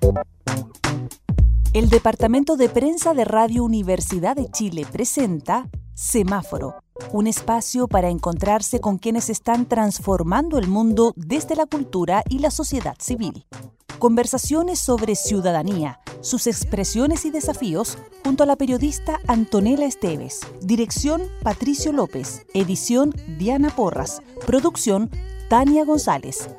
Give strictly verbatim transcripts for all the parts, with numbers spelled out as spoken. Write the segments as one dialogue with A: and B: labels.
A: El Departamento de Prensa de Radio Universidad de Chile presenta Semáforo, un espacio para encontrarse con quienes están transformando el mundo desde la cultura y la sociedad civil. Conversaciones sobre ciudadanía, sus expresiones y desafíos, junto a la periodista Antonella Esteves. Dirección Patricio López. Edición Diana Porras. Producción Tania González.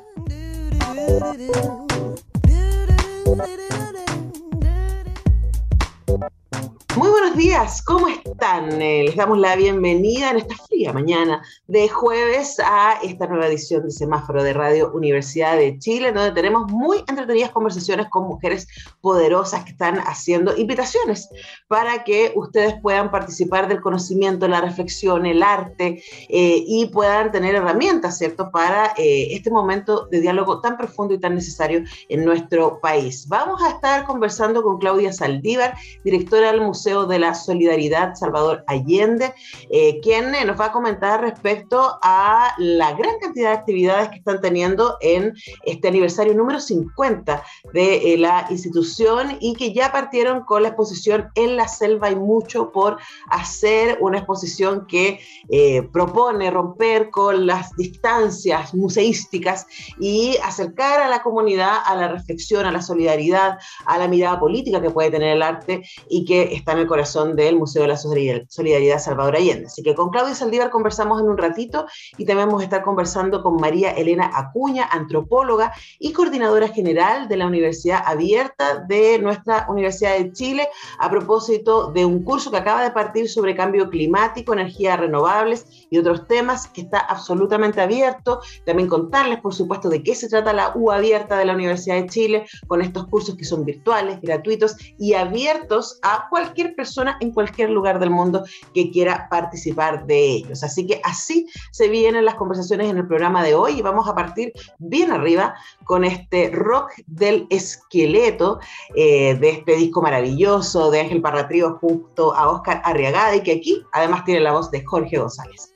B: Muy buenos días, ¿cómo están? Eh, les damos la bienvenida en esta fría mañana de jueves a esta nueva edición de Semáforo de Radio Universidad de Chile, donde tenemos muy entretenidas conversaciones con mujeres poderosas que están haciendo invitaciones para que ustedes puedan participar del conocimiento, la reflexión, el arte eh, y puedan tener herramientas, ¿cierto?, para eh, este momento de diálogo tan profundo y tan necesario en nuestro país. Vamos a estar conversando con Claudia Saldívar, directora del Museo de la Solidaridad Salvador Allende, eh, quien eh, nos va a comentar respecto a la gran cantidad de actividades que están teniendo en este aniversario número cincuenta de eh, la institución y que ya partieron con la exposición En la Selva hay mucho por hacer, una exposición que eh, propone romper con las distancias museísticas y acercar a la comunidad a la reflexión, a la solidaridad, a la mirada política que puede tener el arte y que está en el corazón del Museo de la Solidaridad Salvador Allende. Así que con Claudia Saldívar conversamos en un ratito y también vamos a estar conversando con María Elena Acuña, antropóloga y coordinadora general de la Universidad Abierta de nuestra Universidad de Chile, a propósito de un curso que acaba de partir sobre cambio climático, energías renovables y otros temas que está absolutamente abierto. También contarles, por supuesto, de qué se trata la U Abierta de la Universidad de Chile, con estos cursos que son virtuales, gratuitos y abiertos a cualquier persona en cualquier lugar del mundo que quiera participar de ellos. Así que así se vienen las conversaciones en el programa de hoy y vamos a partir bien arriba con este rock del esqueleto eh, de este disco maravilloso de Ángel Parratrío junto a Óscar Arriagada, y que aquí además tiene la voz de Jorge González.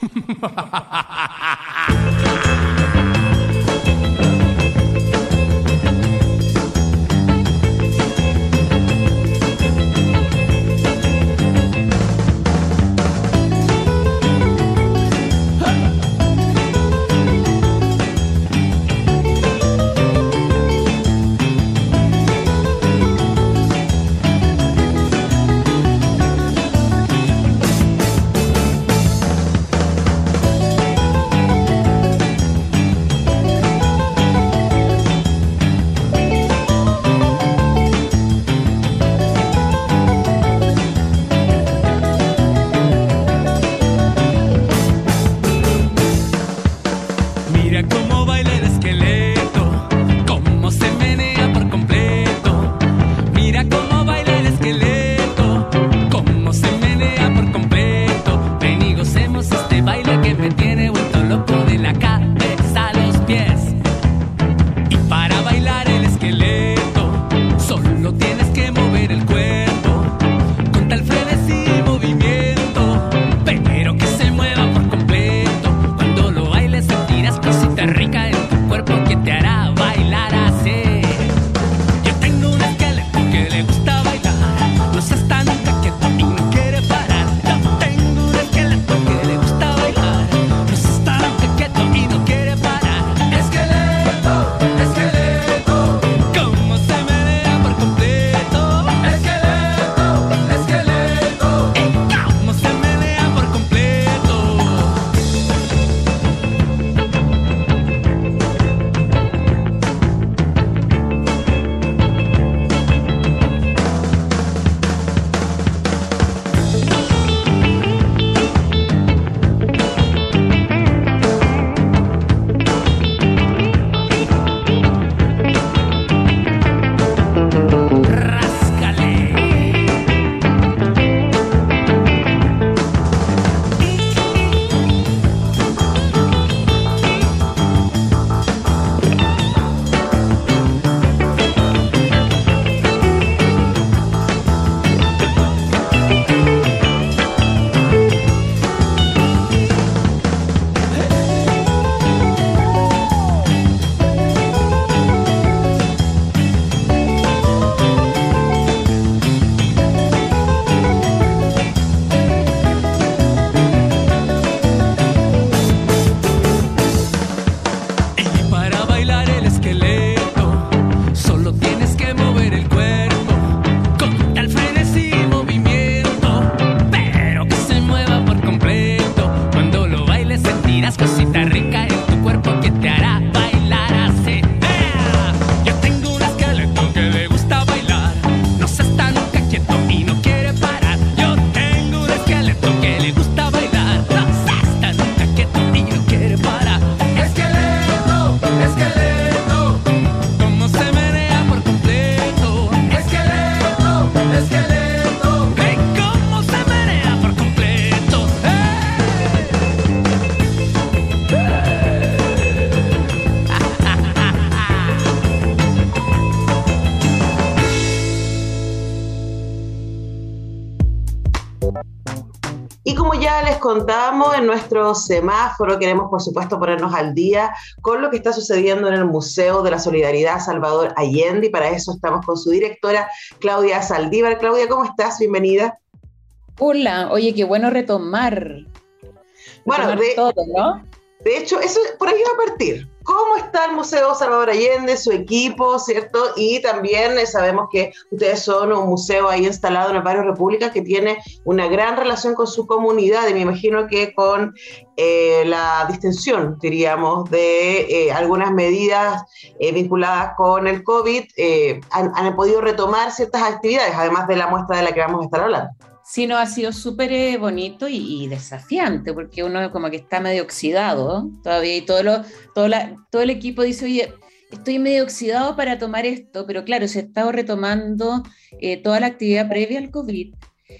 B: Y como ya les contábamos en nuestro semáforo, queremos por supuesto ponernos al día con lo que está sucediendo en el Museo de la Solidaridad Salvador Allende, y para eso estamos con su directora, Claudia Saldívar. Claudia, ¿cómo estás? Bienvenida.
C: Hola, oye, qué bueno retomar.
B: Bueno,
C: retomar
B: de,
C: todo, ¿no?
B: de hecho, eso por ahí va a partir. ¿Cómo está el Museo Salvador Allende, su equipo, cierto? Y también eh, sabemos que ustedes son un museo ahí instalado en el barrio República que tiene una gran relación con su comunidad, y me imagino que con eh, la distensión, diríamos, de eh, algunas medidas eh, vinculadas con el COVID, eh, han, han podido retomar ciertas actividades, además de la muestra de la que vamos a estar hablando.
C: Sí, no, ha sido súper eh, bonito y, y desafiante, porque uno como que está medio oxidado, ¿eh? Todavía, y todo, lo, todo, la, todo el equipo dice, oye, estoy medio oxidado para tomar esto, pero claro, se ha estado retomando eh, toda la actividad previa al COVID.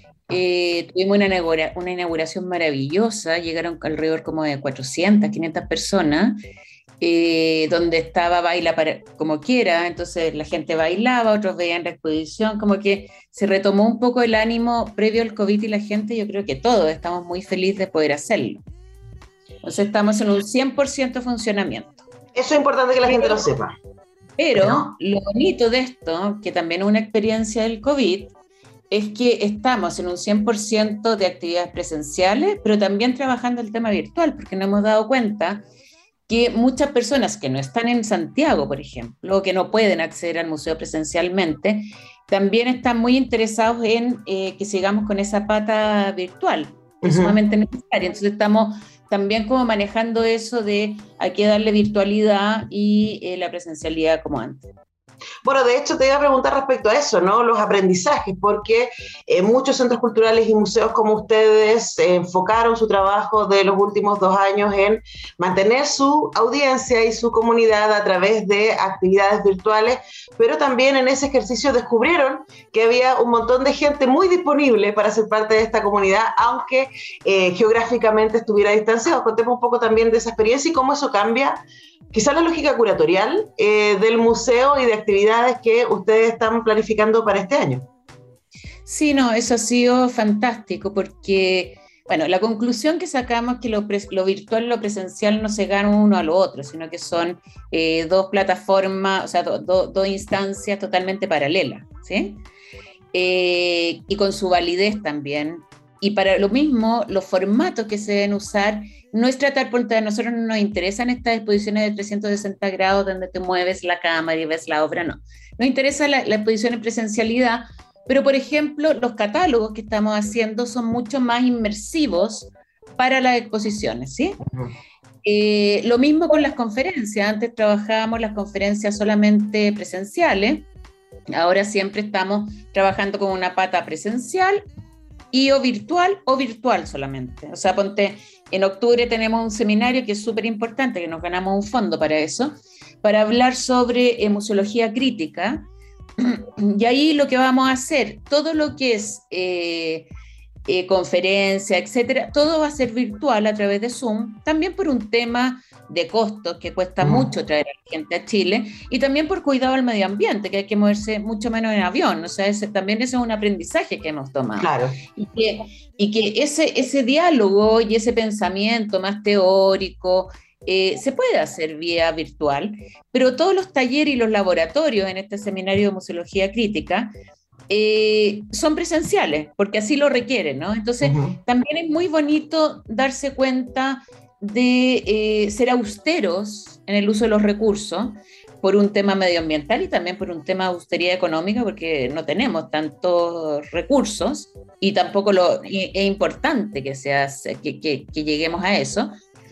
C: Eh, tuvimos una, inaugura, una inauguración maravillosa, llegaron alrededor como de cuatrocientas, quinientas personas, Eh, donde estaba baila para, como quiera, entonces la gente bailaba, otros veían la exposición, como que se retomó un poco el ánimo previo al COVID, y la gente, yo creo que todos estamos muy felices de poder hacerlo. Entonces estamos en un cien por ciento funcionamiento.
B: Eso es importante que la gente lo sepa.
C: Pero ¿no? Lo bonito de esto, que también es una experiencia del COVID, es que estamos en un cien por ciento de actividades presenciales, pero también trabajando el tema virtual, porque nos hemos dado cuenta que muchas personas que no están en Santiago, por ejemplo, o que no pueden acceder al museo presencialmente, también están muy interesados en eh, que sigamos con esa pata virtual, que uh-huh. es sumamente necesaria. Entonces estamos también como manejando eso de hay que darle virtualidad y eh, la presencialidad como antes.
B: Bueno, de hecho te iba a preguntar respecto a eso, ¿no? Los aprendizajes, porque eh, muchos centros culturales y museos como ustedes eh, enfocaron su trabajo de los últimos dos años en mantener su audiencia y su comunidad a través de actividades virtuales, pero también en ese ejercicio descubrieron que había un montón de gente muy disponible para ser parte de esta comunidad, aunque eh, geográficamente estuviera distanciado. Contemos un poco también de esa experiencia y cómo eso cambia quizás la lógica curatorial eh, del museo y de actividades que ustedes están planificando para este año.
C: Sí, no, eso ha sido fantástico porque, bueno, la conclusión que sacamos es que lo, pre- lo virtual y lo presencial no se ganan uno a lo otro, sino que son eh, dos plataformas, o sea, do, do, dos instancias totalmente paralelas, ¿sí? Eh, y con su validez también. Y para lo mismo, los formatos que se deben usar no es tratar, porque a nosotros no nos interesan estas exposiciones de trescientos sesenta grados donde te mueves la cámara y ves la obra, no. Nos interesa la, la exposición en presencialidad, pero por ejemplo, los catálogos que estamos haciendo son mucho más inmersivos para las exposiciones, ¿sí? Uh-huh. Eh, lo mismo con las conferencias. Antes trabajábamos las conferencias solamente presenciales, ahora siempre estamos trabajando con una pata presencial y o virtual o virtual solamente. O sea, ponte, en octubre tenemos un seminario que es súper importante, que nos ganamos un fondo para eso, para hablar sobre eh, museología crítica, y ahí lo que vamos a hacer, todo lo que es eh, eh, conferencia, etcétera, todo va a ser virtual a través de Zoom, también por un tema de costos, que cuesta uh-huh. mucho traer a la gente a Chile, y también por cuidado al medio ambiente, que hay que moverse mucho menos en avión. O sea, ese, también ese es un aprendizaje que hemos tomado.
B: Claro.
C: Y que, y que ese, ese diálogo y ese pensamiento más teórico eh, se puede hacer vía virtual, pero todos los talleres y los laboratorios en este seminario de museología crítica Eh, son presenciales, porque así lo requieren, ¿no? Entonces, uh-huh. también es muy bonito darse cuenta de eh, ser austeros en el uso de los recursos por un tema medioambiental y también por un tema de austeridad económica, porque no tenemos tantos recursos y tampoco lo, y, es importante que, se hace, que, que, que lleguemos a eso.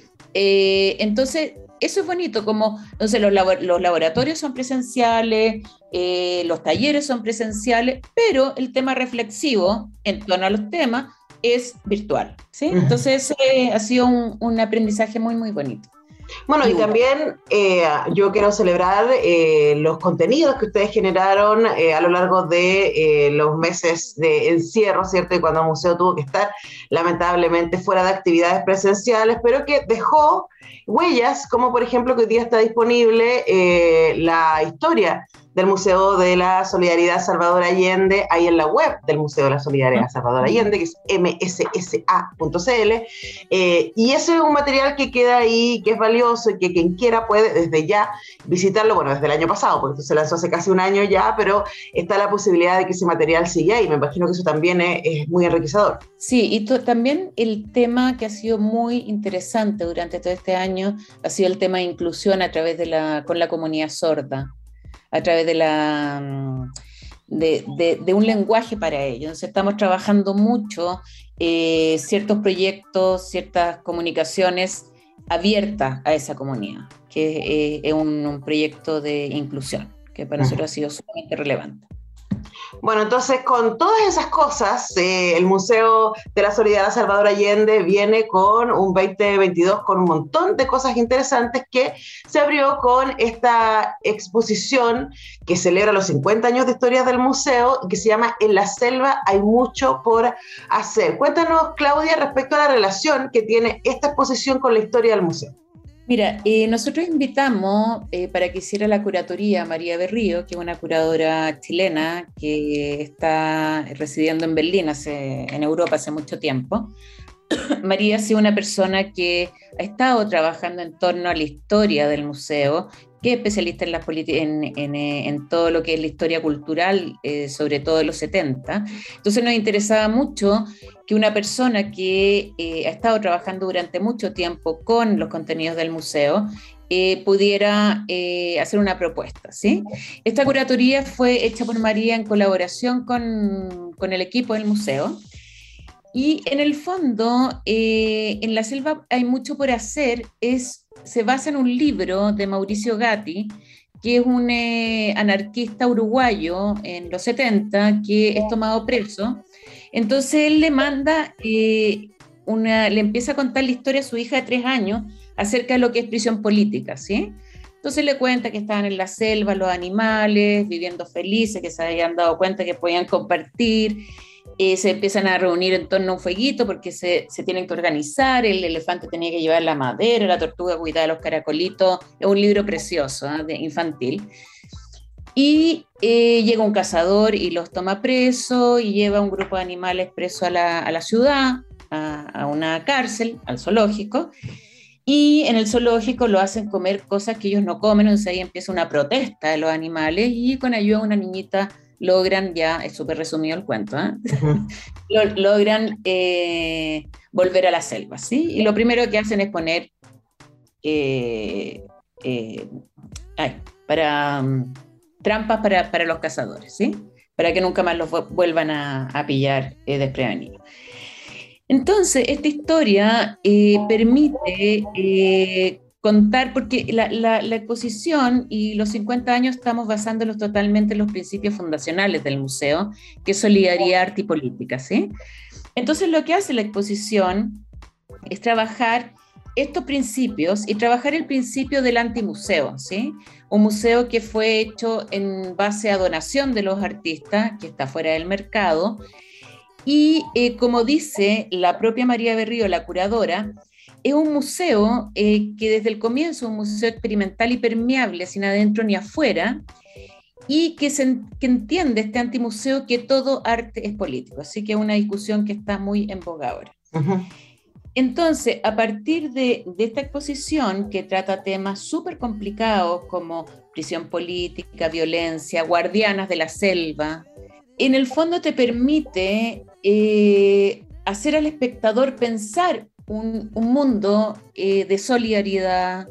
C: Eh, entonces, eso es bonito, como entonces los, labor, los laboratorios son presenciales, eh, los talleres son presenciales, pero el tema reflexivo en torno a los temas es virtual, ¿sí? Uh-huh. Entonces eh, ha sido un, un aprendizaje muy, muy bonito.
B: Bueno, y también eh, yo quiero celebrar eh, los contenidos que ustedes generaron eh, a lo largo de eh, los meses de encierro, ¿cierto? Y cuando el museo tuvo que estar lamentablemente fuera de actividades presenciales, pero que dejó huellas, como por ejemplo que hoy día está disponible eh, la historia del Museo de la Solidaridad Salvador Allende, ahí en la web del Museo de la Solidaridad Salvador Allende, que es eme ese ese a punto ce ele, eh, y eso es un material que queda ahí, que es valioso y que quien quiera puede desde ya visitarlo, bueno, desde el año pasado, porque esto se lanzó hace casi un año ya, pero está la posibilidad de que ese material siga ahí, me imagino que eso también es, es muy enriquecedor.
C: Sí, y también el tema que ha sido muy interesante durante todo este año ha sido el tema de inclusión a través de la, con la comunidad sorda, a través de, la, de, de, de un lenguaje para ellos. Entonces estamos trabajando mucho eh, ciertos proyectos, ciertas comunicaciones abiertas a esa comunidad, que eh, es un, un proyecto de inclusión, que para nosotros ha sido sumamente relevante.
B: Bueno, entonces con todas esas cosas, eh, el Museo de la Solidaridad Salvador Allende viene con un veinte veintidós con un montón de cosas interesantes, que se abrió con esta exposición que celebra los cincuenta años de historia del museo, que se llama En la selva hay mucho por hacer. Cuéntanos, Claudia, respecto a la relación que tiene esta exposición con la historia del museo.
C: Mira, eh, nosotros invitamos eh, para que hiciera la curatoría a María Berrío, que es una curadora chilena que está residiendo en Berlín, hace, en Europa hace mucho tiempo. María ha sido una persona que ha estado trabajando en torno a la historia del museo, que es especialista en, las en, en, en todo lo que es la historia cultural, eh, sobre todo de los setenta. Entonces nos interesaba mucho que una persona que eh, ha estado trabajando durante mucho tiempo con los contenidos del museo eh, pudiera eh, hacer una propuesta, ¿sí? Esta curatoría fue hecha por María en colaboración con, con el equipo del museo. Y en el fondo, eh, En la selva hay mucho por hacer, es, se basa en un libro de Mauricio Gatti, que es un eh, anarquista uruguayo en los setenta, que es tomado preso. Entonces él le manda, eh, una, le empieza a contar la historia a su hija de tres años acerca de lo que es prisión política, ¿sí? Entonces le cuenta que estaban en la selva los animales, viviendo felices, que se habían dado cuenta que podían compartir. Eh, se empiezan a reunir en torno a un fueguito porque se, se tienen que organizar, el elefante tenía que llevar la madera, la tortuga cuidaba de los caracolitos, es un libro precioso, ¿eh? De infantil. Y eh, llega un cazador y los toma presos y lleva un grupo de animales presos a la, a la ciudad, a, a una cárcel, al zoológico, y en el zoológico lo hacen comer cosas que ellos no comen, entonces ahí empieza una protesta de los animales y con ayuda de una niñita logran, ya es súper resumido el cuento, ¿eh? Uh-huh. logran eh, volver a la selva, ¿sí? Y lo primero que hacen es poner eh, eh, ay, para, um, trampas para, para los cazadores, ¿sí? Para que nunca más los vuelvan a, a pillar eh, desprevenidos. Entonces, esta historia eh, permite eh, contar, porque la, la, la exposición y los cincuenta años estamos basándolos totalmente en los principios fundacionales del museo, que es solidaridad, arte y política, ¿sí? Entonces lo que hace la exposición es trabajar estos principios y trabajar el principio del antimuseo, ¿sí? Un museo que fue hecho en base a donación de los artistas, que está fuera del mercado, y eh, como dice la propia María Berrío, la curadora, es un museo eh, que desde el comienzo es un museo experimental y permeable, sin adentro ni afuera, y que, se, que entiende este antimuseo que todo arte es político. Así que es una discusión que está muy en boga ahora. Uh-huh. Entonces, a partir de, de esta exposición que trata temas súper complicados como prisión política, violencia, guardianas de la selva, en el fondo te permite eh, hacer al espectador pensar Un, un mundo eh, de solidaridad,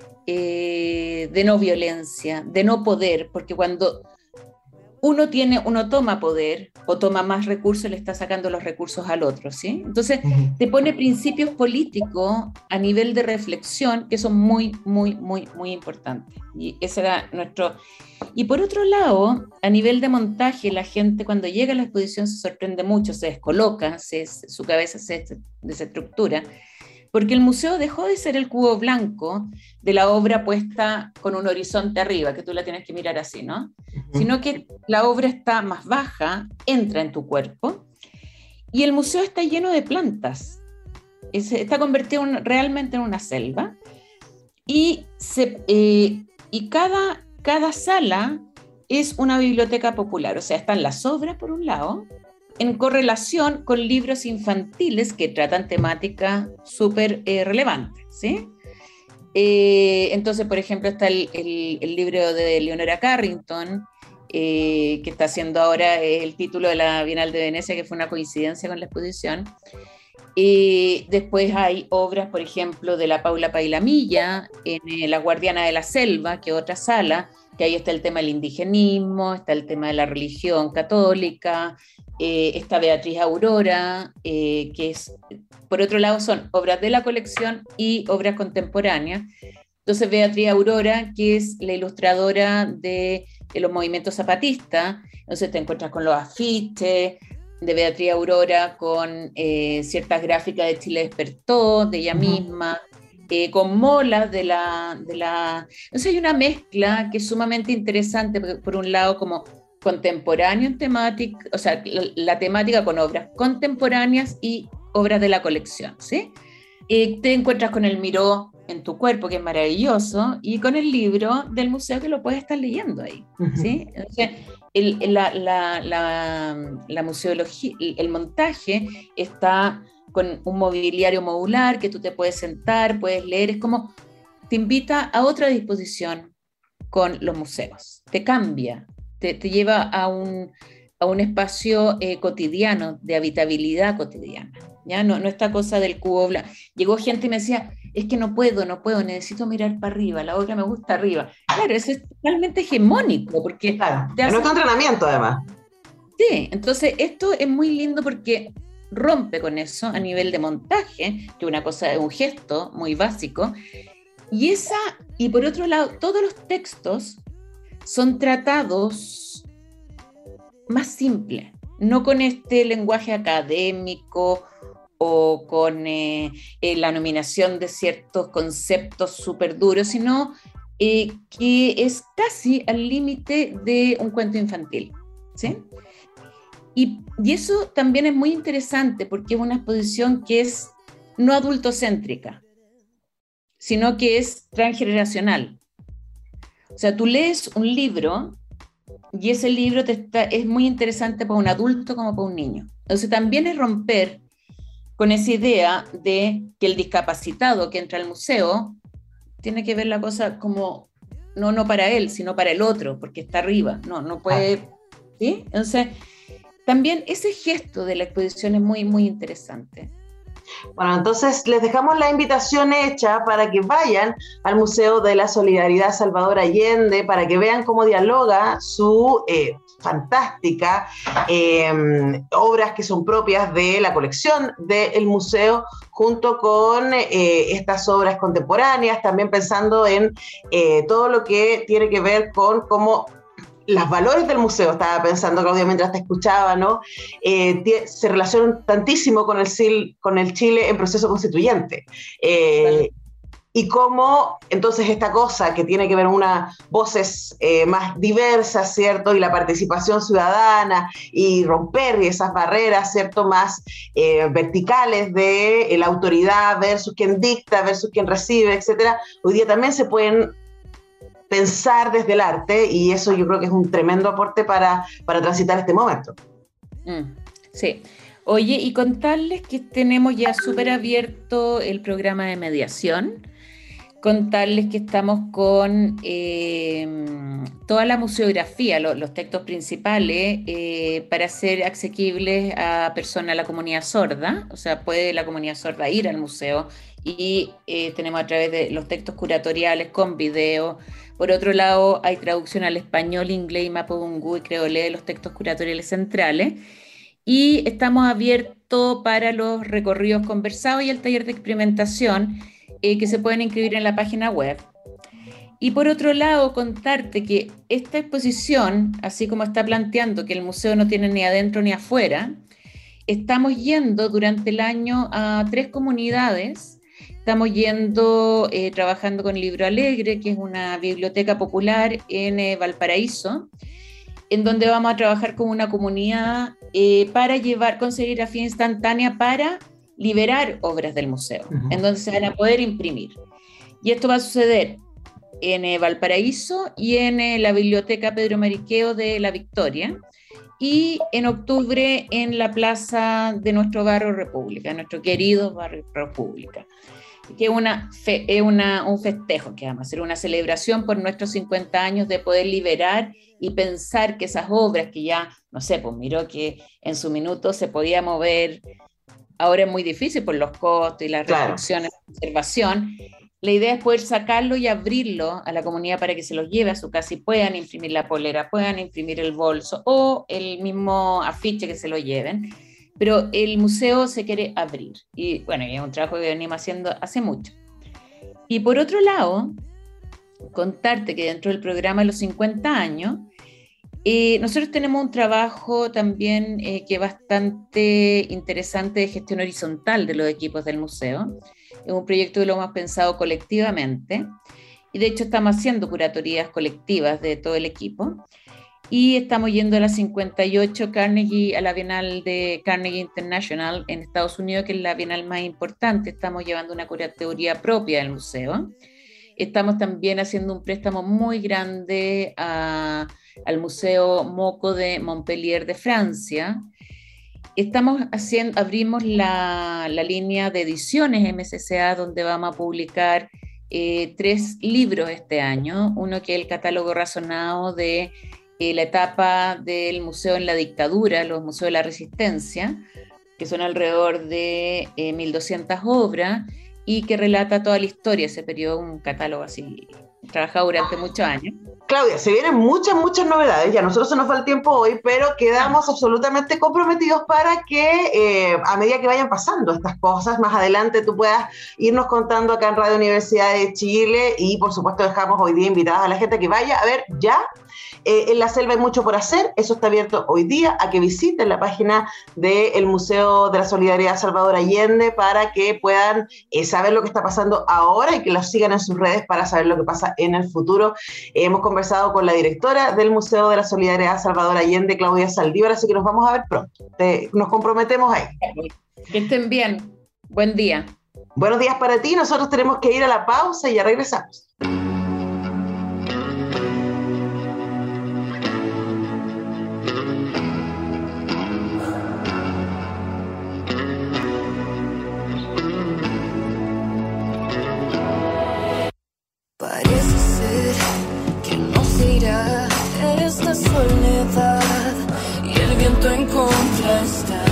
C: eh, de no violencia, de no poder, porque cuando uno tiene, uno toma poder o toma más recursos, le está sacando los recursos al otro, ¿sí? Entonces uh-huh. te pone principios políticos a nivel de reflexión que son muy, muy, muy, muy importantes. Y ese era nuestro... Y por otro lado, a nivel de montaje, la gente cuando llega a la exposición se sorprende mucho, se descoloca, se, su cabeza se desestructura, porque el museo dejó de ser el cubo blanco de la obra puesta con un horizonte arriba, que tú la tienes que mirar así, ¿no? Uh-huh. Sino que la obra está más baja, entra en tu cuerpo, y el museo está lleno de plantas, es, está convertido en, realmente en una selva, y, se, eh, y cada... Cada sala es una biblioteca popular, o sea, están las obras por un lado, en correlación con libros infantiles que tratan temáticas súper eh, relevantes, ¿sí? Eh, entonces, por ejemplo, está el, el, el libro de Leonora Carrington, eh, que está haciendo ahora el título de la Bienal de Venecia, que fue una coincidencia con la exposición. Eh, después hay obras, por ejemplo, de la Paula Pailamilla, en eh, La Guardiana de la Selva, que es otra sala, que ahí está el tema del indigenismo, está el tema de la religión católica, eh, está Beatriz Aurora, eh, que es, por otro lado, son obras de la colección y obras contemporáneas. Entonces, Beatriz Aurora, que es la ilustradora de, de los movimientos zapatistas, entonces te encuentras con los afiches de Beatriz Aurora, con eh, ciertas gráficas de Chile Despertó, de ella uh-huh. misma, eh, con molas de la, de la... Entonces hay una mezcla que es sumamente interesante, porque por un lado como contemporáneo en temática, o sea, la, la temática con obras contemporáneas y obras de la colección, ¿sí? Eh, te encuentras con el Miró en tu cuerpo, que es maravilloso, y con el libro del museo que lo puedes estar leyendo ahí, ¿sí? Entonces, el, la, la, la, la museología, el montaje está con un mobiliario modular que tú te puedes sentar, puedes leer, es como, te invita a otra disposición con los museos, te cambia, te, te lleva a un, a un espacio eh, cotidiano, de habitabilidad cotidiana. ¿Ya? No, no esta cosa del cubo blanco. Llegó gente y me decía, es que no puedo, no puedo, necesito mirar para arriba, la obra me gusta arriba. Claro, eso es totalmente hegemónico, porque...
B: Claro, te hace... es un entrenamiento además.
C: Sí, entonces esto es muy lindo porque rompe con eso a nivel de montaje, que una cosa es un gesto muy básico, y esa, y por otro lado, todos los textos son tratados más simples, no con este lenguaje académico, o con eh, eh, la nominación de ciertos conceptos súper duros, sino eh, que es casi al límite de un cuento infantil, ¿sí? Y, y eso también es muy interesante porque es una exposición que es no adultocéntrica, sino que es transgeneracional. O sea, tú lees un libro y ese libro te está, es muy interesante para un adulto como para un niño. Entonces también es romper con esa idea de que el discapacitado que entra al museo tiene que ver la cosa como, no, no para él, sino para el otro, porque está arriba, no, no puede, ¿sí? Entonces, también ese gesto de la exposición es muy, muy interesante.
B: Bueno, entonces les dejamos la invitación hecha para que vayan al Museo de la Solidaridad Salvador Allende, para que vean cómo dialoga su eh, fantástica eh, obras que son propias de la colección del museo, junto con eh, estas obras contemporáneas, también pensando en eh, todo lo que tiene que ver con cómo los valores del museo, estaba pensando, Claudia, mientras te escuchaba, ¿no? Eh, se relacionan tantísimo con el, con el Chile en proceso constituyente. Eh, vale. Y cómo, entonces, esta cosa que tiene que ver con unas voces eh, más diversas, ¿cierto? Y la participación ciudadana y romper esas barreras, ¿cierto? Más eh, verticales de eh, la autoridad versus quien dicta, versus quien recibe, etcétera. Hoy día también se pueden pensar desde el arte, y eso yo creo que es un tremendo aporte para, para transitar este momento.
C: Mm, sí. Oye, y contarles que tenemos ya súper abierto el programa de mediación, contarles que estamos con eh, toda la museografía, lo, los textos principales, eh, para ser asequibles a personas de la comunidad sorda, o sea, puede la comunidad sorda ir al museo, y eh, tenemos a través de los textos curatoriales con video. Por otro lado, hay traducción al español, inglés, mapudungún y creolé de los textos curatoriales centrales. Y estamos abiertos para los recorridos conversados y el taller de experimentación, eh, que se pueden inscribir en la página web. Y por otro lado, contarte que esta exposición, así como está planteando que el museo no tiene ni adentro ni afuera, estamos yendo durante el año a tres comunidades. Estamos yendo, eh, trabajando con Libro Alegre, que es una biblioteca popular en eh, Valparaíso, en donde vamos a trabajar con una comunidad eh, para llevar con serigrafía instantánea para liberar obras del museo, uh-huh. en donde se van a poder imprimir. Y esto va a suceder en eh, Valparaíso y en eh, la Biblioteca Pedro Mariqueo de La Victoria, y en octubre en la plaza de nuestro barrio República, nuestro querido barrio República, que es una fe, es una, un festejo que vamos a hacer, una celebración por nuestros cincuenta años de poder liberar y pensar que esas obras que ya, no sé, pues miró que en su minuto se podía mover, ahora es muy difícil por los costos y las restricciones claro. de conservación. La idea es poder sacarlo y abrirlo a la comunidad para que se los lleve a su casa y puedan imprimir la polera, puedan imprimir el bolso o el mismo afiche que se lo lleven. Pero el museo se quiere abrir. Y bueno, es un trabajo que venimos haciendo hace mucho. Y por otro lado, contarte que dentro del programa de los cincuenta años, eh, nosotros tenemos un trabajo también eh, que es bastante interesante de gestión horizontal de los equipos del museo. Es un proyecto que lo hemos pensado colectivamente y de hecho estamos haciendo curatorías colectivas de todo el equipo y estamos yendo a la cincuenta y ocho Carnegie, a la Bienal de Carnegie International en Estados Unidos, que es la bienal más importante. Estamos llevando una curatoría propia del museo. Estamos también haciendo un préstamo muy grande a, al Museo Moco de Montpellier de Francia. Estamos haciendo, abrimos la, la línea de ediciones M C C A, donde vamos a publicar eh, tres libros este año. Uno que es el catálogo razonado de eh, la etapa del museo en la dictadura, los museos de la resistencia, que son alrededor de eh, mil doscientas obras y que relata toda la historia, ese periodo, un catálogo así, trabajado durante muchos años.
B: Claudia, se vienen muchas, muchas novedades, ya a nosotros se nos va el tiempo hoy, pero quedamos absolutamente comprometidos para que eh, a medida que vayan pasando estas cosas, más adelante tú puedas irnos contando acá en Radio Universidad de Chile y por supuesto dejamos hoy día invitadas a la gente que vaya a ver ya. Eh, en la selva hay mucho por hacer, eso está abierto hoy día, a que visiten la página del Museo de la Solidaridad Salvador Allende para que puedan eh, saber lo que está pasando ahora y que los sigan en sus redes para saber lo que pasa en el futuro. Eh, hemos conversado con la directora del Museo de la Solidaridad Salvador Allende, Claudia Saldívar, así que nos vamos a ver pronto. Te, nos comprometemos ahí.
C: Que estén bien. Buen día.
B: Buenos días para ti. Nosotros tenemos que ir a la pausa y ya regresamos.
D: Parece ser que no se irá esta soledad y el viento en contra está.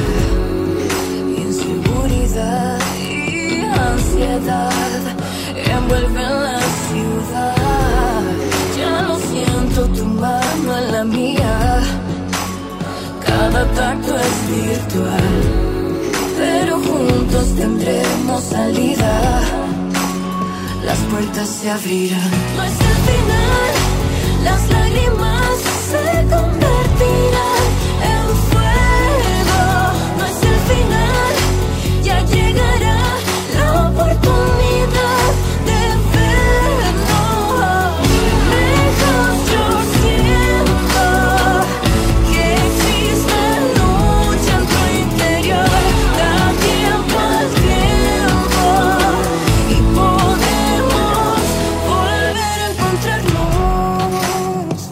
D: Inseguridad y ansiedad envuelven la ciudad. Ya lo siento, tu mano en la mía. Cada tacto es virtual, pero juntos tendremos salida. Las puertas se abrirán. No es el final, las lágrimas se convertirán en fuego. No es el final, ya llegará la oportunidad de vernos. Lejos yo siento que existe lucha en tu interior. Da tiempo al tiempo y podemos volver a encontrarnos.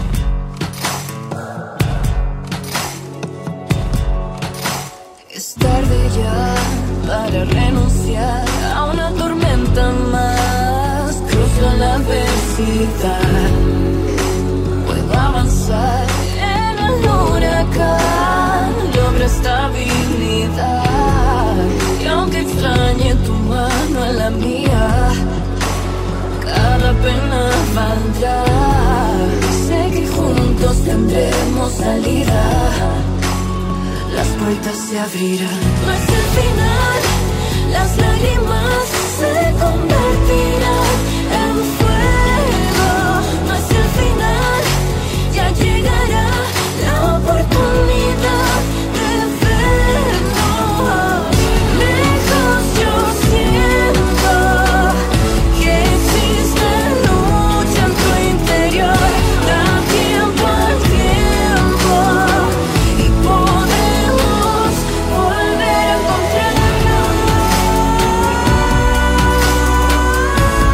D: Es tarde ya para renunciar a una tormenta más. Cruzo la adversidad, puedo avanzar en el huracán. Logro estabilidad y aunque extrañe tu mano en la mía, cada pena valdrá. Sé que juntos tendremos salida. Las puertas se abrirán. No es el final, las lágrimas se convertirán en fuego. No es el final, ya llegará la oportunidad de vernos. Lejos yo siento que existe lucha en tu interior. Da tiempo al tiempo y podemos volver a encontrarnos.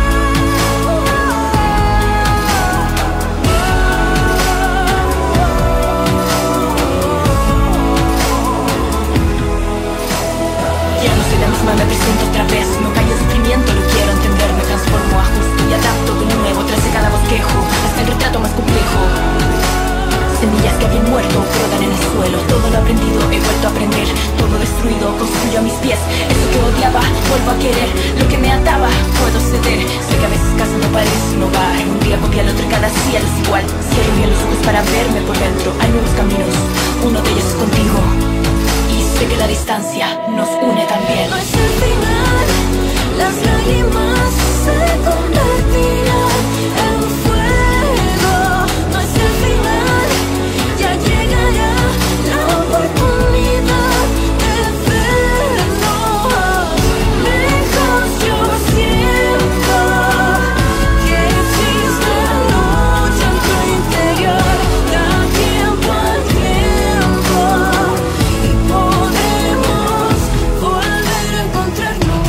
D: muerto brotan en el suelo. Todo lo aprendido he vuelto a aprender, todo destruido construyo a mis pies. Eso que odiaba vuelvo a querer, lo que me ataba puedo ceder. Sé que a veces casa no parece un hogar, un día copia al otro y cada día es igual. Cierro bien los ojos para verme por dentro, hay nuevos caminos, uno de ellos es contigo. Y sé que la distancia nos une también.
E: No es el final, las lágrimas se convertirán en fuego. No es el final, ya llegará la oportunidad de vernos. Lejos yo siento que existe lucha en tu interior. Da tiempo al tiempo y podemos volver a encontrarnos.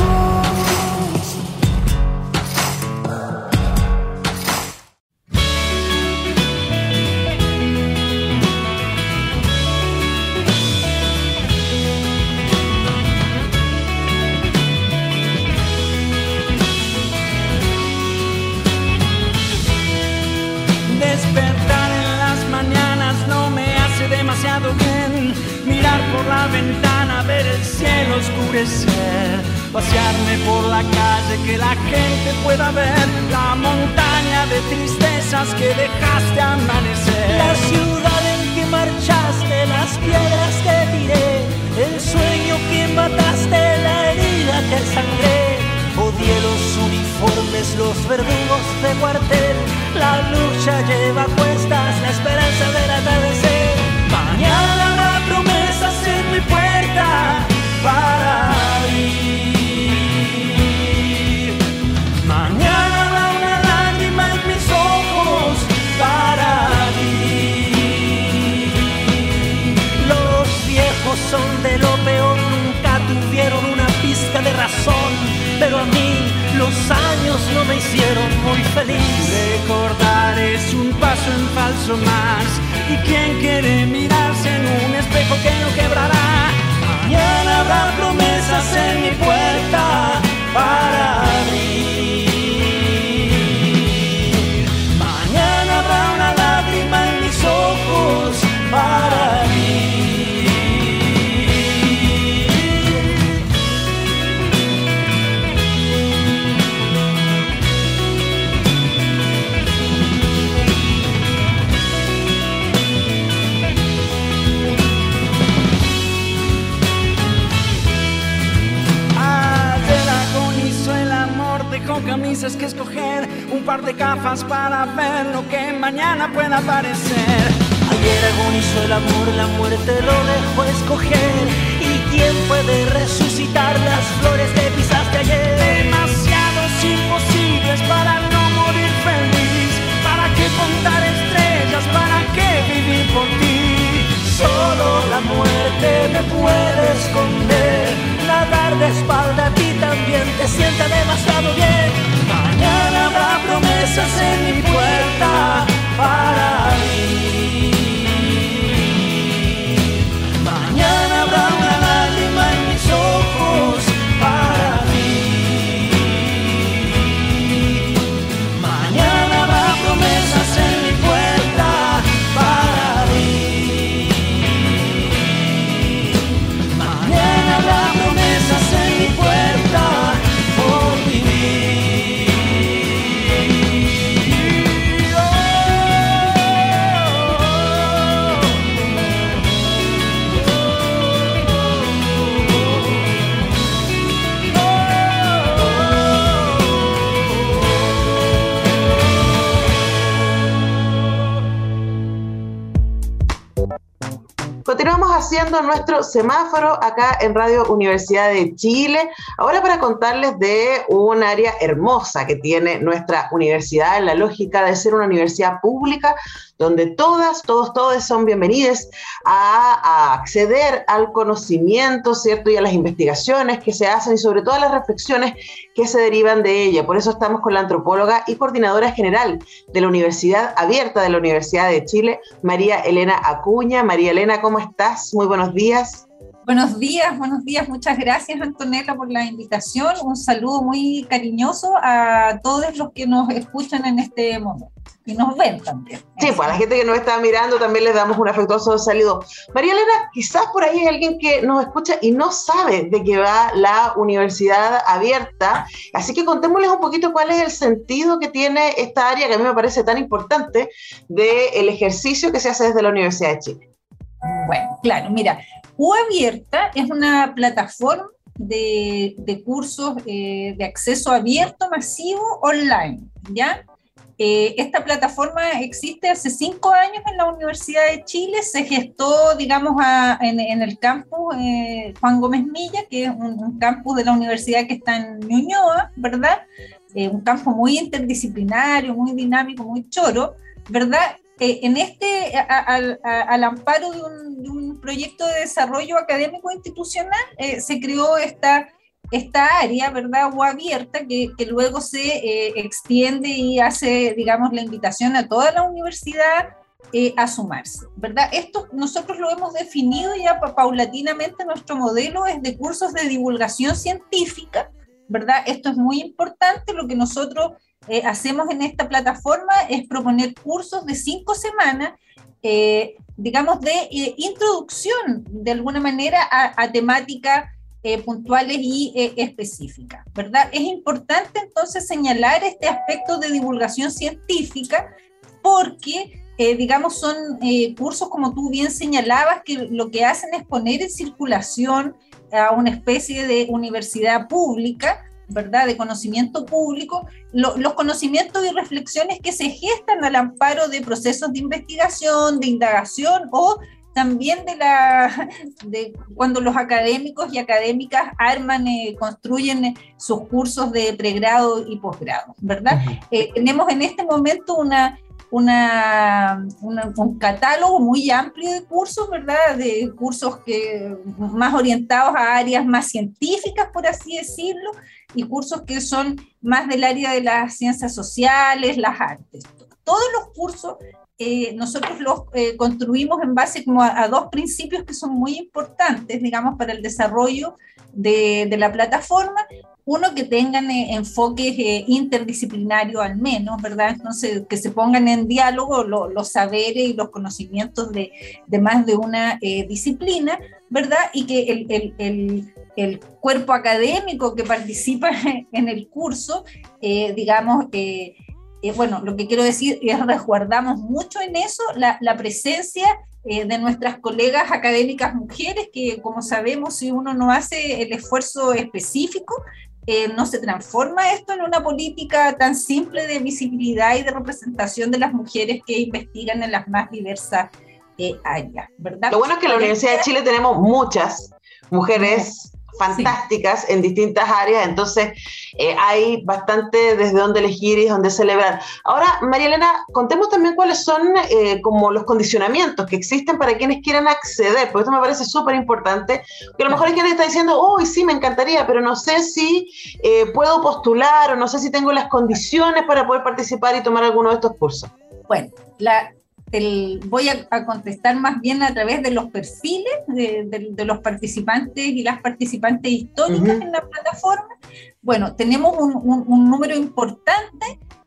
F: Despertar en las mañanas no me hace demasiado bien. Mirar por la ventana, ver el cielo oscurecer. Pasearme por la calle, que la gente pueda ver la montaña de tristezas que dejaste amanecer.
G: La ciudad en que marchaste, las piedras que tiré, el sueño que mataste, la herida que sangré. Odié los uniformes, los verdugos de cuartel. La lucha lleva a cuestas la esperanza del atardecer. Mañana habrá promesas en mi puerta para abrir. Mañana habrá una lágrima en mis ojos para abrir. Los viejos son de lo peor, nunca tuvieron una pizca de razón. Pero a mí los años no me hicieron muy feliz.
F: Recordar es un paso en falso más. Y quien quiere mirarse en un espejo que no quebrará.
G: Mañana habrá promesas en mi puerta para abrir. Mañana habrá una lágrima en mis ojos para abrir.
F: Con camisas que escoger, un par de gafas para ver lo que mañana pueda aparecer.
G: Ayer agonizó el amor, la muerte lo dejó escoger. ¿Y quién puede resucitar las flores que pisaste ayer?
F: Demasiados imposibles para no morir feliz. ¿Para qué contar estrellas? ¿Para qué vivir por ti?
G: Solo la muerte me puede esconder. Nadar de espalda a ti también te sienta demasiado bien. Mañana habrá promesas en mi puerta para abrir. Mañana habrá una lágrima en mis ojos para abrir. Mañana habrá promesas en mi puerta para abrir. Mañana habrá promesas en mi puerta por vivir. Oh,
B: Continuamos haciendo nuestro semáforo acá en Radio Universidad de Chile, ahora para contarles de un área hermosa que tiene nuestra universidad, en la lógica de ser una universidad pública, donde todas, todos, todos son bienvenidos a, a acceder al conocimiento, ¿cierto? Y a las investigaciones que se hacen y sobre todo a las reflexiones que se derivan de ella. Por eso estamos con la antropóloga y coordinadora general de la Universidad Abierta de la Universidad de Chile, María Elena Acuña. María Elena, ¿cómo estás? Muy buenos días.
H: Buenos días, buenos días. Muchas gracias, Antonella, por la invitación. Un saludo muy cariñoso a todos los que nos escuchan en este momento. y nos ven también.
B: Sí, pues a la gente que nos está mirando también les damos un afectuoso saludo. María Elena, quizás por ahí hay alguien que nos escucha y no sabe de qué va la Universidad Abierta, así que contémosles un poquito cuál es el sentido que tiene esta área que a mí me parece tan importante del ejercicio que se hace desde la Universidad de Chile.
H: Bueno, claro, mira, U Abierta es una plataforma de, de cursos eh, de acceso abierto masivo online, ¿ya? Eh, esta plataforma existe hace cinco años en la Universidad de Chile, se gestó, digamos, a, en, en el campus eh, Juan Gómez Milla, que es un, un campus de la universidad que está en Ñuñoa, ¿verdad? Eh, un campus muy interdisciplinario, muy dinámico, muy choro, ¿verdad? Eh, en este, a, a, a, al amparo de un, de un proyecto de desarrollo académico institucional, eh, se creó esta, esta área, ¿verdad?, U Abierta, que, que luego se eh, extiende y hace, digamos, la invitación a toda la universidad eh, a sumarse, ¿verdad? Esto nosotros lo hemos definido ya paulatinamente, nuestro modelo es de cursos de divulgación científica, ¿verdad? Esto es muy importante, lo que nosotros Eh, hacemos en esta plataforma es proponer cursos de cinco semanas, eh, digamos, de eh, introducción, de alguna manera, a, a temáticas eh, puntuales y eh, específicas, ¿verdad? Es importante, entonces, señalar este aspecto de divulgación científica porque, eh, digamos, son eh, cursos, como tú bien señalabas, que lo que hacen es poner en circulación a una especie de universidad pública, ¿verdad?, de conocimiento público, lo, los conocimientos y reflexiones que se gestan al amparo de procesos de investigación, de indagación, o también de la de cuando los académicos y académicas arman, eh, construyen eh, sus cursos de pregrado y posgrado, ¿verdad? Uh-huh. Eh, tenemos en este momento una Una, una, un catálogo muy amplio de cursos, ¿verdad? De cursos que, más orientados a áreas más científicas, por así decirlo, y cursos que son más del área de las ciencias sociales, las artes. Todos los cursos eh, nosotros los eh, construimos en base como a, a dos principios que son muy importantes, digamos, para el desarrollo de, de la plataforma. Uno, que tengan eh, enfoques eh, interdisciplinarios al menos, ¿verdad? Entonces, que se pongan en diálogo lo, los saberes y los conocimientos de, de más de una eh, disciplina, ¿verdad? Y que el, el, el, el cuerpo académico que participa en el curso, eh, digamos, eh, eh, bueno, lo que quiero decir es resguardamos mucho en eso la, la presencia eh, de nuestras colegas académicas mujeres, que como sabemos, si uno no hace el esfuerzo específico, Eh, no se transforma esto en una política tan simple de visibilidad y de representación de las mujeres que investigan en las más diversas eh, áreas, ¿verdad?
B: Lo bueno es que en la Universidad de Chile tenemos muchas mujeres fantásticas, sí, en distintas áreas, entonces eh, hay bastante desde donde elegir y donde celebrar. Ahora, María Elena, contemos también cuáles son eh, como los condicionamientos que existen para quienes quieran acceder, porque esto me parece súper importante, que a lo mejor hay quien está diciendo, uy, sí, me encantaría, pero no sé si eh, puedo postular o no sé si tengo las condiciones para poder participar y tomar alguno de estos cursos.
H: Bueno, la... El, voy a, a contestar más bien a través de los perfiles de, de, de los participantes y las participantes históricas uh-huh. en la plataforma. Bueno, tenemos un, un, un número importante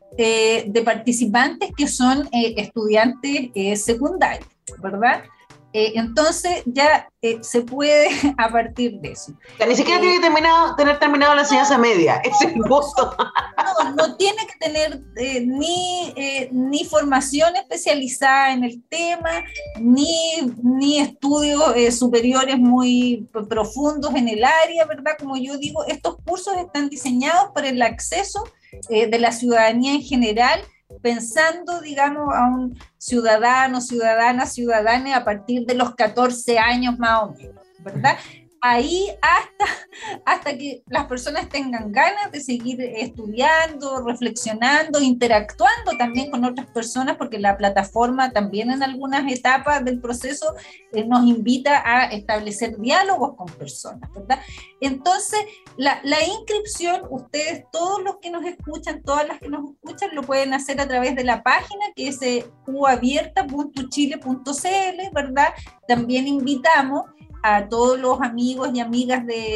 H: eh, de participantes que son eh, estudiantes eh, secundarios, ¿verdad? Eh, entonces ya eh, se puede a partir de eso.
B: O sea, ni siquiera eh, tiene que terminado, tener terminado la enseñanza media, ese es el gusto.
H: No, no tiene que tener eh, ni, eh, ni formación especializada en el tema, ni, ni estudios eh, superiores muy profundos en el área, ¿verdad? Como yo digo, estos cursos están diseñados para el acceso eh, de la ciudadanía en general, pensando, digamos, a un ciudadano, ciudadana, ciudadana a partir de los catorce años más o menos, ¿verdad? Ahí hasta, hasta que las personas tengan ganas de seguir estudiando, reflexionando, interactuando también con otras personas, porque la plataforma también en algunas etapas del proceso eh, nos invita a establecer diálogos con personas, ¿verdad? Entonces, la, la inscripción, ustedes, todos los que nos escuchan, todas las que nos escuchan, lo pueden hacer a través de la página, que es eh, u abierta punto chile punto c l, ¿verdad? También invitamos a todos los amigos y amigas de,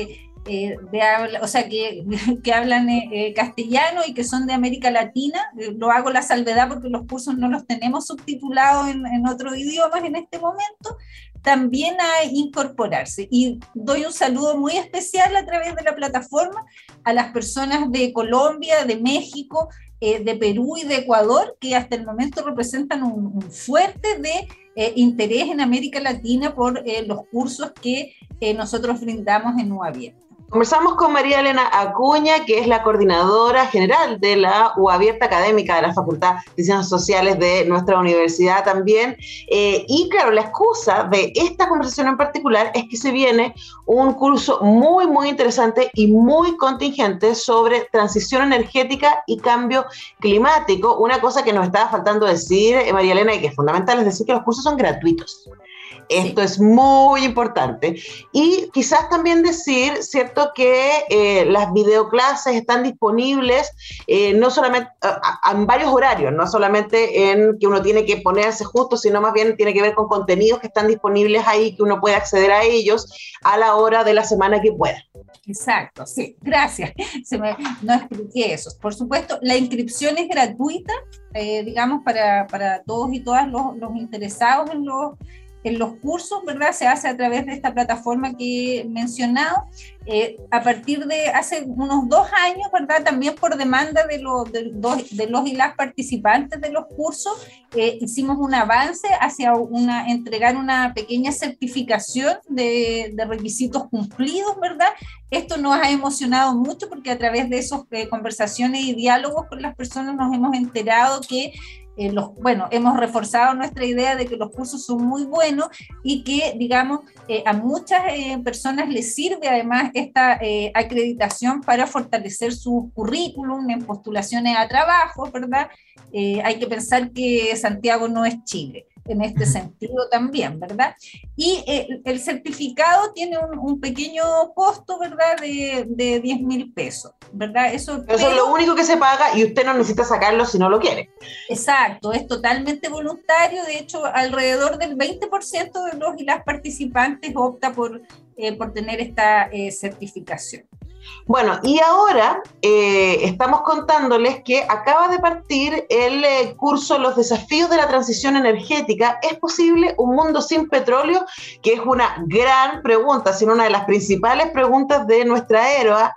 H: eh, de habla, o sea, que, que hablan eh, castellano y que son de América Latina. Eh, lo hago la salvedad porque los cursos no los tenemos subtitulados en, en otros idiomas en este momento, también a incorporarse. Y doy un saludo muy especial a través de la plataforma a las personas de Colombia, de México, eh, de Perú y de Ecuador, que hasta el momento representan un, un fuerte de eh, interés en América Latina por eh, los cursos que eh, nosotros brindamos en U Abierta.
B: Conversamos con María Elena Acuña, que es la coordinadora general de la U Abierta Académica de la Facultad de Ciencias Sociales de nuestra universidad también. Eh, y claro, la excusa de esta conversación en particular es que se viene un curso muy, muy interesante y muy contingente sobre transición energética y cambio climático. Una cosa que nos estaba faltando decir, eh, María Elena, y que es fundamental, es decir que los cursos son gratuitos. Esto sí. Es muy importante. Y quizás también decir, ¿cierto?, que eh, las videoclases están disponibles eh, no solamente a, a, en varios horarios, no solamente en que uno tiene que ponerse justo, sino más bien tiene que ver con contenidos que están disponibles ahí, que uno puede acceder a ellos a la hora de la semana que pueda.
H: Exacto, sí, gracias. Se me, no expliqué eso. Por supuesto, la inscripción es gratuita, eh, digamos, para, para todos y todas los, los interesados en los en los cursos, ¿verdad? Se hace a través de esta plataforma que he mencionado, eh, a partir de hace unos dos años, ¿verdad? También por demanda de, lo, de, de los y las participantes de los cursos, eh, hicimos un avance hacia una, entregar una pequeña certificación de, de requisitos cumplidos, ¿verdad? Esto nos ha emocionado mucho porque a través de esas eh, conversaciones y diálogos con las personas nos hemos enterado que Eh, los, bueno, hemos reforzado nuestra idea de que los cursos son muy buenos y que, digamos, eh, a muchas eh, personas les sirve además esta eh, acreditación para fortalecer su currículum en postulaciones a trabajo, ¿verdad? Eh, hay que pensar que Santiago no es Chile en este sentido también, ¿verdad? Y eh, el certificado tiene un, un pequeño costo, ¿verdad?, de, de diez mil pesos, ¿verdad? Eso,
B: Eso
H: pero,
B: es lo único que se paga y usted no necesita sacarlo si no lo quiere.
H: Exacto, es totalmente voluntario. De hecho, alrededor del veinte por ciento de los y las participantes opta por, eh, por tener esta eh, certificación.
B: Bueno, y ahora eh, estamos contándoles que acaba de partir el eh, curso Los desafíos de la transición energética. ¿Es posible un mundo sin petróleo? Que es una gran pregunta, sino una de las principales preguntas de nuestra era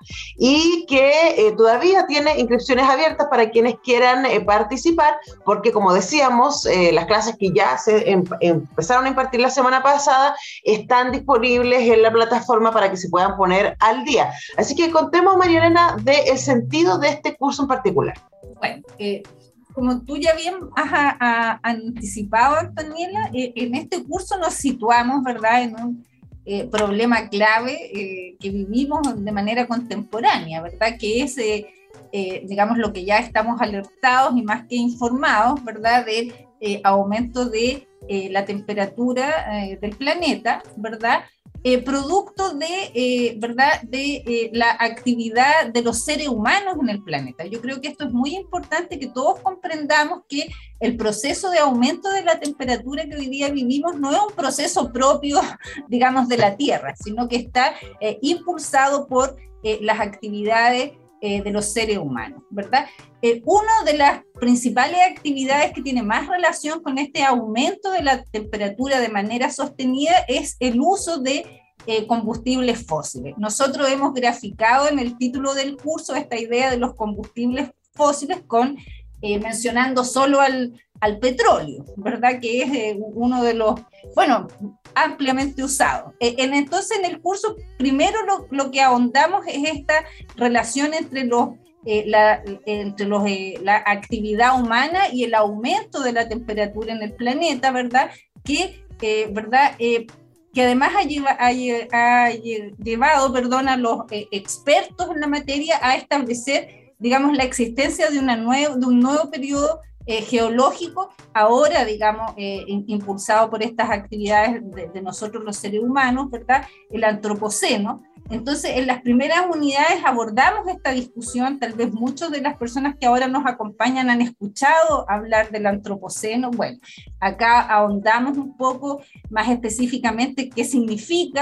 B: y que eh, todavía tiene inscripciones abiertas para quienes quieran eh, participar, porque como decíamos, eh, las clases que ya se em, empezaron a impartir la semana pasada están disponibles en la plataforma para que se puedan poner al día. Así que que contemos, María Elena, del sentido de este curso en particular.
H: Bueno, eh, como tú ya bien has a, a, anticipado, Antoniela, eh, en este curso nos situamos, ¿verdad?, en un eh, problema clave eh, que vivimos de manera contemporánea, ¿verdad?, que es, eh, eh, digamos, lo que ya estamos alertados y más que informados, ¿verdad?, del eh, aumento de eh, la temperatura eh, del planeta, ¿verdad?, Eh, producto de, eh, ¿verdad? de eh, la actividad de los seres humanos en el planeta. Yo creo que esto es muy importante, que todos comprendamos que el proceso de aumento de la temperatura que hoy día vivimos no es un proceso propio, digamos, de la Tierra, sino que está eh, impulsado por eh, las actividades eh, de los seres humanos, ¿verdad? Eh, una de las principales actividades que tiene más relación con este aumento de la temperatura de manera sostenida es el uso de eh, combustibles fósiles. Nosotros hemos graficado en el título del curso esta idea de los combustibles fósiles con, eh, mencionando solo al, al petróleo, ¿verdad?, que es eh, uno de los, bueno, ampliamente usado. Eh, en, entonces en el curso primero lo, lo que ahondamos es esta relación entre los Eh, la, entre los, eh, la actividad humana y el aumento de la temperatura en el planeta, ¿verdad? Que, eh, ¿verdad? Eh, que además ha, lleva, ha, ha llevado, perdón, a los eh, expertos en la materia a establecer, digamos, la existencia de, una nueva, de un nuevo periodo eh, geológico, ahora, digamos, eh, impulsado por estas actividades de, de nosotros los seres humanos, ¿verdad? El antropoceno. Entonces, en las primeras unidades abordamos esta discusión. Tal vez muchas de las personas que ahora nos acompañan han escuchado hablar del antropoceno. Bueno, acá ahondamos un poco más específicamente qué significa,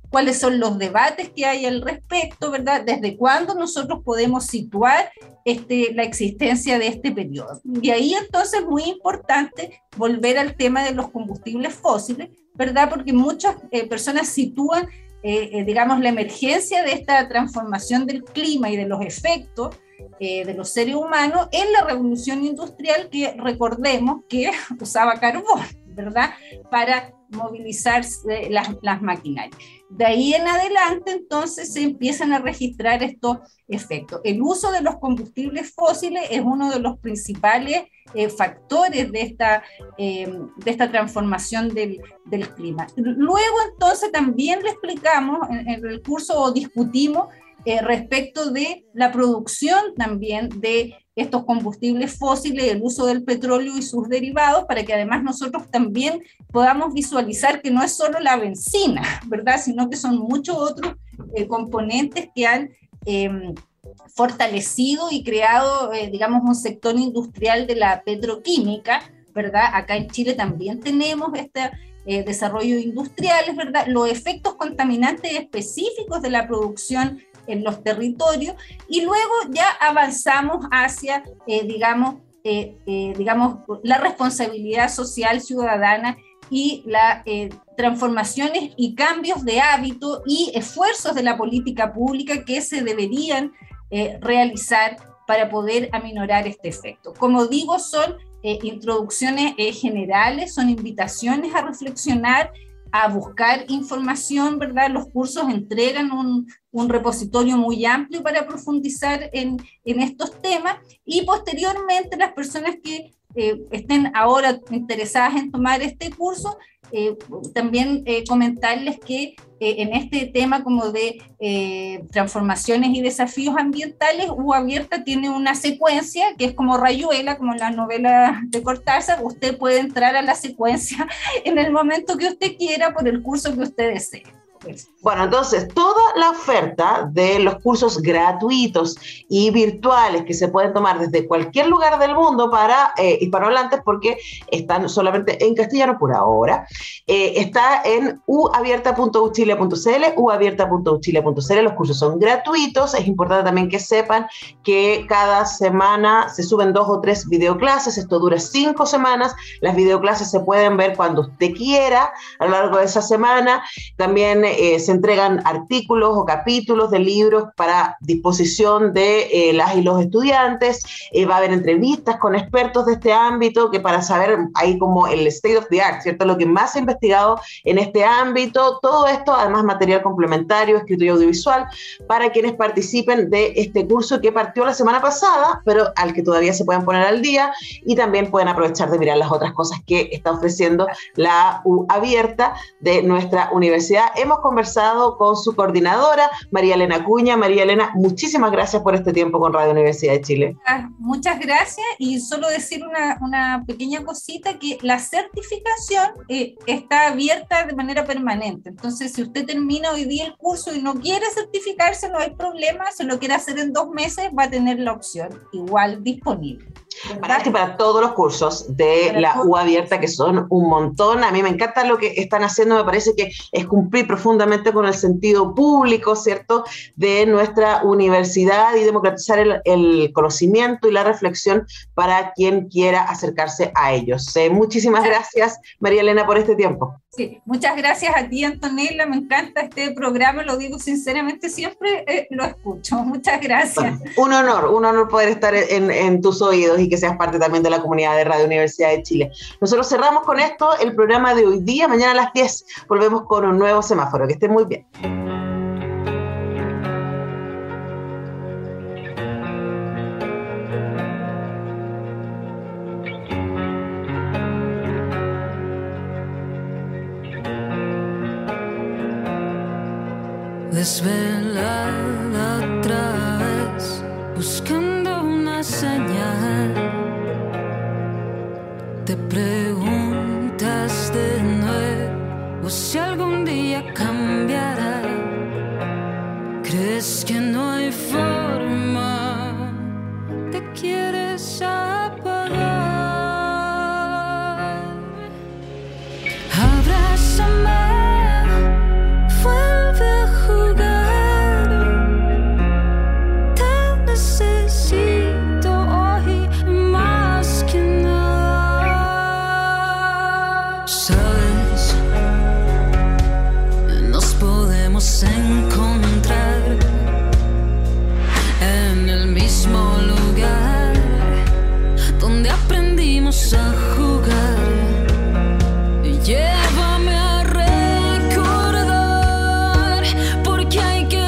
H: cuáles son los debates que hay al respecto, ¿verdad? Desde cuándo nosotros podemos situar este, la existencia de este periodo. Y ahí entonces es muy importante volver al tema de los combustibles fósiles, ¿verdad? Porque muchas eh, personas sitúan, eh, eh, digamos, la emergencia de esta transformación del clima y de los efectos eh, de los seres humanos en la revolución industrial, que recordemos que usaba carbón, ¿verdad? Para movilizar las, las maquinarias. De ahí en adelante, entonces, se empiezan a registrar estos efectos. El uso de los combustibles fósiles es uno de los principales eh, factores de esta, eh, de esta transformación del, del clima. Luego, entonces, también le explicamos en, en el curso o discutimos eh, respecto de la producción también de estos combustibles fósiles, el uso del petróleo y sus derivados, para que además nosotros también podamos visualizar que no es solo la benzina, ¿verdad?, sino que son muchos otros eh, componentes que han eh, fortalecido y creado, eh, digamos, un sector industrial de la petroquímica, ¿verdad? Acá en Chile también tenemos este eh, desarrollo industrial, ¿verdad? Los efectos contaminantes específicos de la producción en los territorios, y luego ya avanzamos hacia, eh, digamos, eh, eh, digamos, la responsabilidad social ciudadana y las eh, transformaciones y cambios de hábito y esfuerzos de la política pública que se deberían eh, realizar para poder aminorar este efecto. Como digo, son eh, introducciones eh, generales, son invitaciones a reflexionar, a buscar información, ¿verdad? Los cursos entregan un, un repositorio muy amplio para profundizar en, en estos temas, y posteriormente las personas que eh, estén ahora interesadas en tomar este curso, eh, también eh, comentarles que eh, en este tema como de eh, transformaciones y desafíos ambientales, U Abierta tiene una secuencia que es como Rayuela, como la novela de Cortázar. Usted puede entrar a la secuencia en el momento que usted quiera por el curso que usted desee.
B: Bueno, entonces, toda la oferta de los cursos gratuitos y virtuales que se pueden tomar desde cualquier lugar del mundo para eh, hispanohablantes, porque están solamente en castellano por ahora, eh, está en u abierta punto u chile punto c l, u abierta punto u chile punto c l. Los cursos son gratuitos. Es importante también que sepan que cada semana se suben dos o tres videoclases. Esto dura cinco semanas. Las videoclases se pueden ver cuando usted quiera a lo largo de esa semana. También Eh, se entregan artículos o capítulos de libros para disposición de eh, las y los estudiantes. Eh, va a haber entrevistas con expertos de este ámbito, que para saber ahí como el state of the art, ¿cierto? Lo que más se ha investigado en este ámbito. Todo esto, además, material complementario, escrito y audiovisual, para quienes participen de este curso que partió la semana pasada, pero al que todavía se pueden poner al día, y también pueden aprovechar de mirar las otras cosas que está ofreciendo la U Abierta de nuestra universidad. Hemos conversado con su coordinadora, María Elena Acuña. María Elena, muchísimas gracias por este tiempo con Radio Universidad de Chile.
H: Muchas gracias, y solo decir una, una pequeña cosita, que la certificación eh, está abierta de manera permanente. Entonces, si usted termina hoy día el curso y no quiere certificarse, no hay problema. Si lo quiere hacer en dos meses, va a tener la opción igual disponible.
B: Para, para todos los cursos de para la U Abierta, que son un montón. A mí me encanta lo que están haciendo. Me parece que es cumplir profundamente con el sentido público, ¿cierto?, de nuestra universidad, y democratizar el, el conocimiento y la reflexión para quien quiera acercarse a ellos. Eh, muchísimas gracias, María Elena, por este tiempo.
H: Sí, muchas gracias a ti, Antonella. Me encanta este programa, lo digo sinceramente, siempre eh, lo escucho. Muchas gracias.
B: Bueno, un honor, un honor poder estar en, en tus oídos y que seas parte también de la comunidad de Radio Universidad de Chile. Nosotros cerramos con esto el programa de hoy día. Mañana a las diez volvemos con un nuevo semáforo. Que estén muy bien.
E: Desvelada otra vez, buscando una señal. Te preguntas de nuevo si algún día cambiará. Crees que no hay forma, te quieres apagar. Abrázame, vuelve volvamos a encontrar en el mismo lugar donde aprendimos a jugar. Llévame a recordar, porque hay que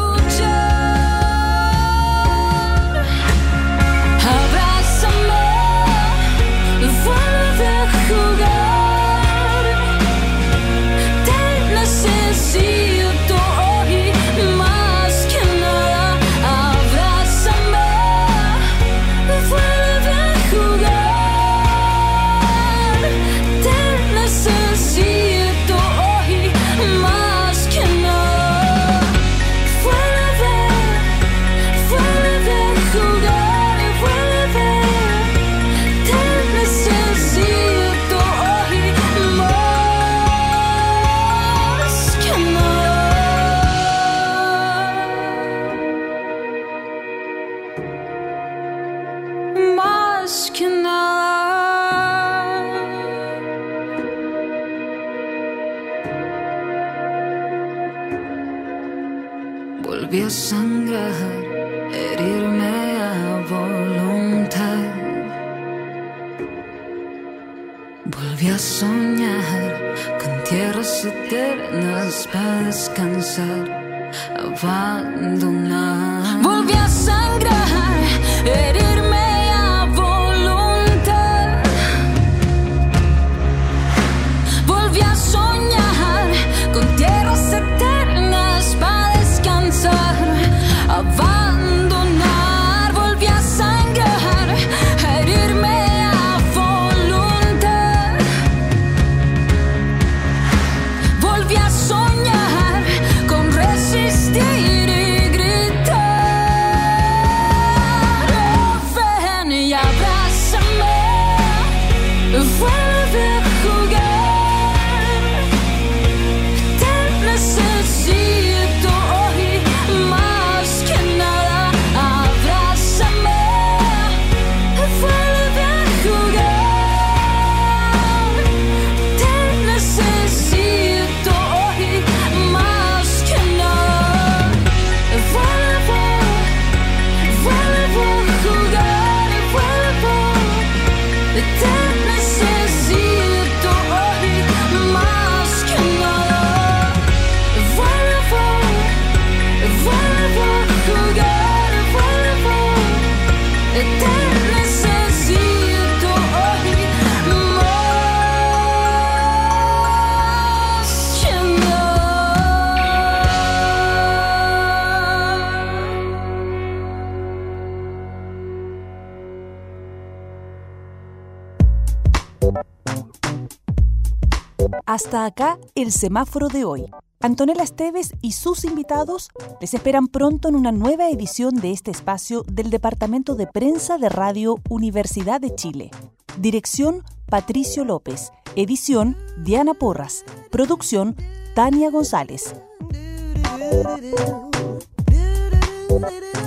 E: luchar. Abrázame, vuelve a jugar. Te necesito hoy más que nada. Abrázame, vuelve a jugar. Te necesito hoy más que nada. Vuelve, vuelve a jugar, vuelve. Te necesito hoy más que nada. Más que nada. Volví a sangrar, herirme a voluntad. Volví a soñar con tierras eternas para descansar, abandonar. Volví a sangrar, herirme a voluntad. Volví a soñar con tierras eternas para descansar, abandonar. Volví a sangrar, herirme a voluntad. Volví a soñar con resistir y gritar. Oh, ven y abrázame, vuelve a jugar. Te necesito hoy más que nada. Abrázame, vuelve a jugar. Te necesito hoy más que nada. Vuelve, vuelve a jugar, vuelve. Te necesito hoy más que nada. Vuelve, vuelve a jugar, vuelve. Te necesito hoy más que
A: Hasta acá el semáforo de hoy. Antonella Esteves y sus invitados les esperan pronto en una nueva edición de este espacio del Departamento de Prensa de Radio Universidad de Chile. Dirección Patricio López. Edición Diana Porras. Producción Tania González.
E: nada.